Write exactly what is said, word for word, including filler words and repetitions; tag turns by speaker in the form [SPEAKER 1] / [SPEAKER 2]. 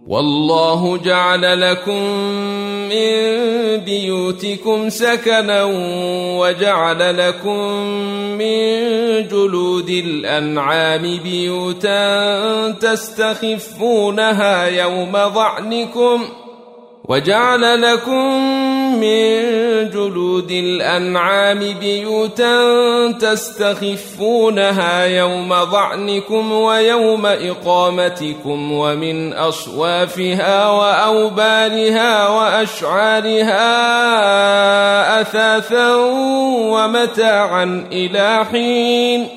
[SPEAKER 1] والله جعل لكم من بيوتكم سكنا وجعل لكم من جلود الأنعام بيوتا تستخفونها يوم ظعنكم وجعل لكم من جلود الأنعام بيوتا تستخفونها يوم ظعنكم ويوم إقامتكم ومن أصوافها وأوبارها وأشعارها أثاثا ومتاعا إلى حين